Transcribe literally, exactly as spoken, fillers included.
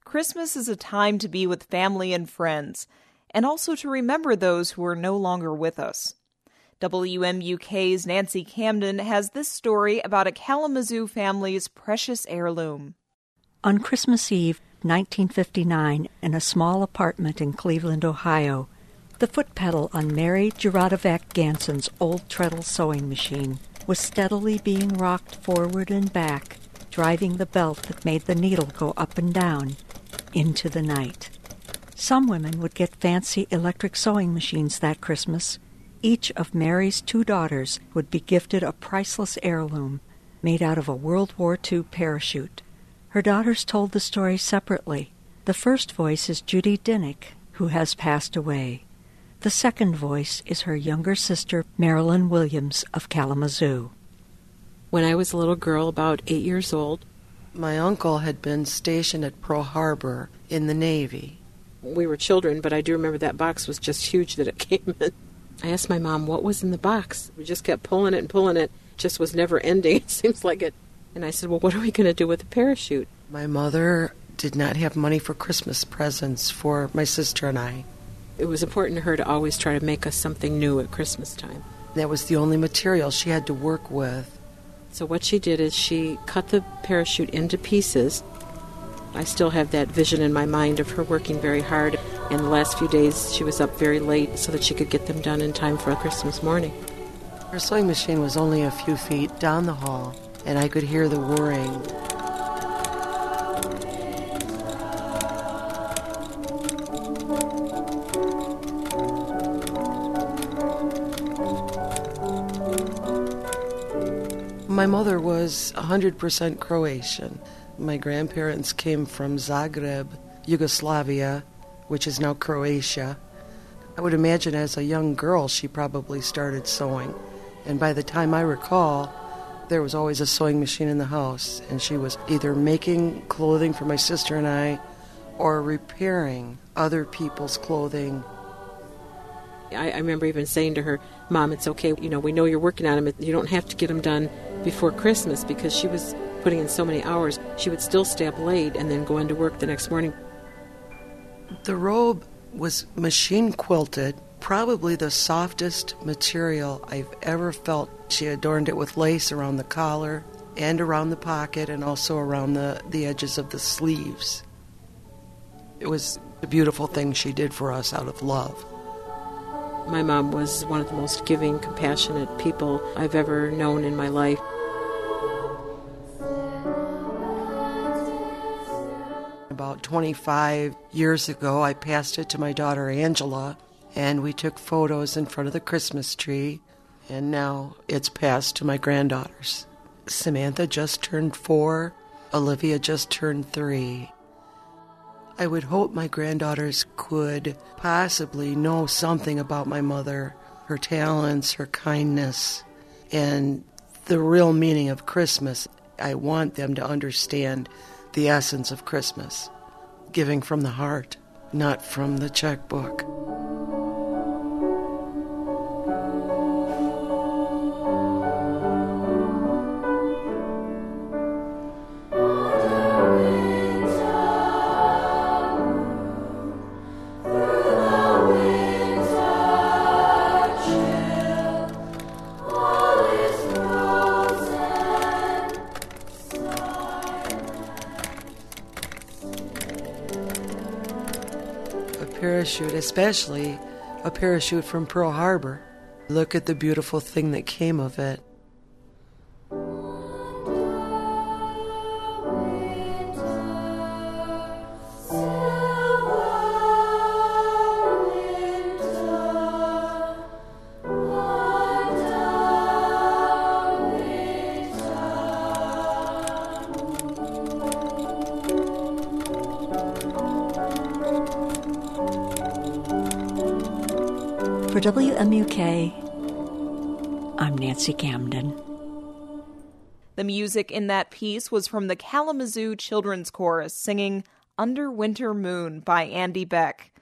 Christmas is a time to be with family and friends, and also to remember those who are no longer with us. W M U K's Nancy Camden has this story about a Kalamazoo family's precious heirloom. On Christmas Eve, nineteen fifty-nine, in a small apartment in Cleveland, Ohio, the foot pedal on Mary Jaradovac Ganson's old treadle sewing machine was steadily being rocked forward and back, driving the belt that made the needle go up and down into the night. Some women would get fancy electric sewing machines that Christmas. Each of Mary's two daughters would be gifted a priceless heirloom made out of a World War Two parachute. Her daughters told the story separately. The first voice is Judy Dinnick, who has passed away. The second voice is her younger sister, Marilyn Williams of Kalamazoo. When I was a little girl, about eight years old, my uncle had been stationed at Pearl Harbor in the Navy. We were children, but I do remember that box was just huge that it came in. I asked my mom what was in the box. We just kept pulling it and pulling it. It just was never ending. It seems like it. And I said, well, what are we going to do with the parachute? My mother did not have money for Christmas presents for my sister and I. It was important to her to always try to make us something new at Christmas time. That was the only material she had to work with. So what she did is she cut the parachute into pieces. I still have that vision in my mind of her working very hard. And the last few days she was up very late so that she could get them done in time for Christmas morning. Her sewing machine was only a few feet down the hall, and I could hear the whirring. My mother was one hundred percent Croatian. My grandparents came from Zagreb, Yugoslavia, which is now Croatia. I would imagine as a young girl she probably started sewing. And by the time I recall, there was always a sewing machine in the house, and she was either making clothing for my sister and I or repairing other people's clothing. I, I remember even saying to her, Mom, it's okay, you know, we know you're working on them. You don't have to get them done before Christmas, because she was putting in so many hours. She would still stay up late and then go into work the next morning. The robe was machine quilted, probably the softest material I've ever felt. She adorned it with lace around the collar and around the pocket and also around the, the edges of the sleeves. It was a beautiful thing she did for us out of love. My mom was one of the most giving, compassionate people I've ever known in my life. About twenty-five years ago, I passed it to my daughter Angela, and we took photos in front of the Christmas tree, and now it's passed to my granddaughters. Samantha just turned four, Olivia just turned three. I would hope my granddaughters could possibly know something about my mother, her talents, her kindness, and the real meaning of Christmas. I want them to understand the essence of Christmas, giving from the heart, not from the checkbook. Parachute, especially a parachute from Pearl Harbor. Look at the beautiful thing that came of it. For W M U K, I'm Nancy Camden. The music in that piece was from the Kalamazoo Children's Chorus singing Under Winter Moon by Andy Beck.